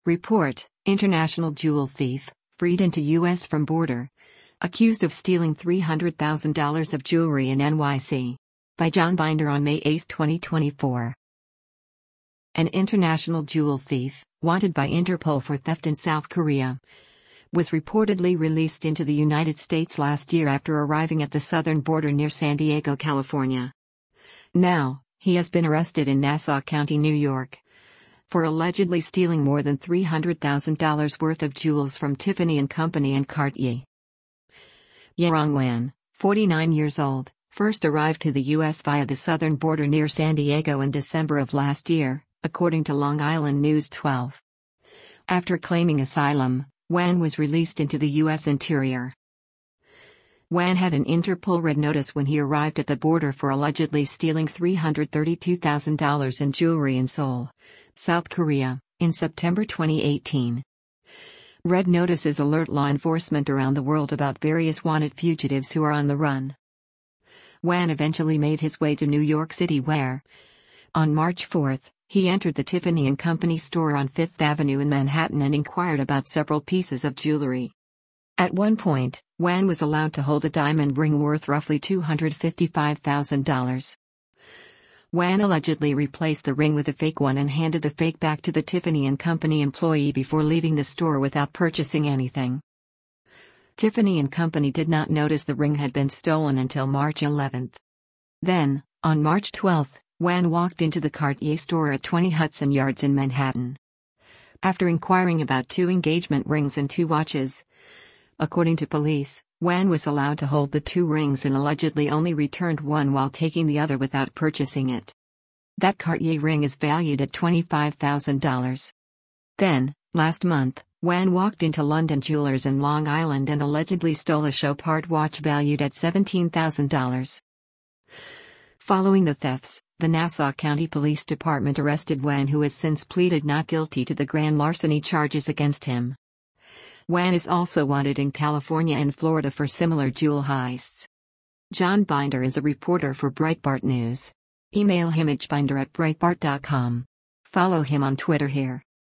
Report: International jewel thief, freed into U.S. from border. Accused of stealing $300,000 of jewelry in NYC. By John Binder on May 8, 2024. An international jewel thief, wanted by Interpol for theft in South Korea, was reportedly released into the United States last year after arriving at the southern border near San Diego, California. Now, he has been arrested in Nassau County, New York, for allegedly stealing more than $300,000 worth of jewels from Tiffany & Company and Cartier. Yerong Wan, 49 years old, first arrived to the U.S. via the southern border near San Diego in December of last year, according to Long Island News 12. After claiming asylum, Wan was released into the U.S. interior. Wan had an Interpol red notice when he arrived at the border for allegedly stealing $332,000 in jewelry in Seoul, South Korea, in September 2018. Red notices alert law enforcement around the world about various wanted fugitives who are on the run. Wan eventually made his way to New York City where, on March 4, he entered the Tiffany & Company store on Fifth Avenue in Manhattan and inquired about several pieces of jewelry. At one point, Wan was allowed to hold a diamond ring worth roughly $255,000. Wan allegedly replaced the ring with a fake one and handed the fake back to the Tiffany & Company employee before leaving the store without purchasing anything. Tiffany & Company did not notice the ring had been stolen until March 11. Then, on March 12, Wan walked into the Cartier store at 20 Hudson Yards in Manhattan. After inquiring about 2 engagement rings and 2 watches, according to police, Wan was allowed to hold the 2 rings and allegedly only returned one while taking the other without purchasing it. That Cartier ring is valued at $25,000. Then, last month, Wan walked into London Jewelers in Long Island and allegedly stole a Chopard watch valued at $17,000. Following the thefts, the Nassau County Police Department arrested Wan, who has since pleaded not guilty to the grand larceny charges against him. Wan is also wanted in California and Florida for similar jewel heists. John Binder is a reporter for Breitbart News. Email him at binder@breitbart.com. Follow him on Twitter here.